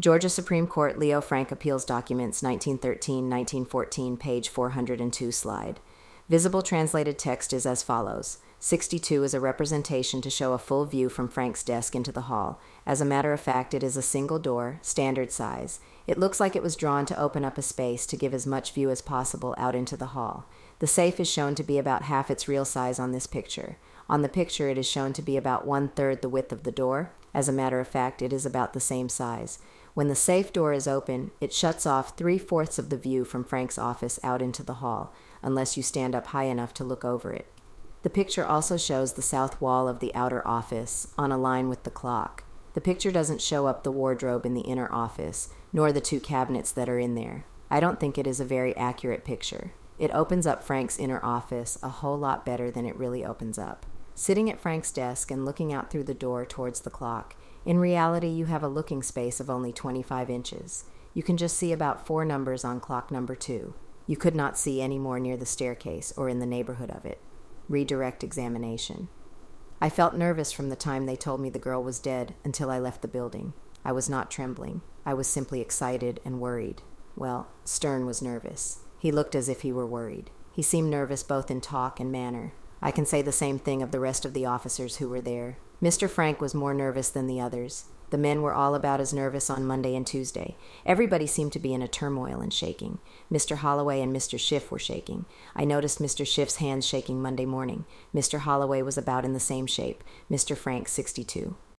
Georgia Supreme Court Leo Frank Appeals Documents 1913-1914, page 402 slide. Visible translated text is as follows. 62 is a representation to show a full view from Frank's desk into the hall. As a matter of fact, it is a single door, standard size. It looks like it was drawn to open up a space to give as much view as possible out into the hall. The safe is shown to be about half its real size on this picture. On the picture, it is shown to be about 1/3 the width of the door. As a matter of fact, it is about the same size. When the safe door is open, it shuts off 3/4 of the view from Frank's office out into the hall, unless you stand up high enough to look over it. The picture also shows the south wall of the outer office, on a line with the clock. The picture doesn't show up the wardrobe in the inner office, nor the 2 cabinets that are in there. I don't think it is a very accurate picture. It opens up Frank's inner office a whole lot better than it really opens up. Sitting at Frank's desk and looking out through the door towards the clock, in reality you have a looking space of only 25 inches. You can just see about 4 numbers on clock number 2. You could not see any more near the staircase or in the neighborhood of it. Redirect examination. I felt nervous from the time they told me the girl was dead until I left the building. I was not trembling. I was simply excited and worried. Well, Stern was nervous. He looked as if he were worried. He seemed nervous both in talk and manner. I can say the same thing of the rest of the officers who were there. Mr. Frank was more nervous than the others. The men were all about as nervous on Monday and Tuesday. Everybody seemed to be in a turmoil and shaking. Mr. Holloway and Mr. Schiff were shaking. I noticed Mr. Schiff's hands shaking Monday morning. Mr. Holloway was about in the same shape. Mr. Frank, 62.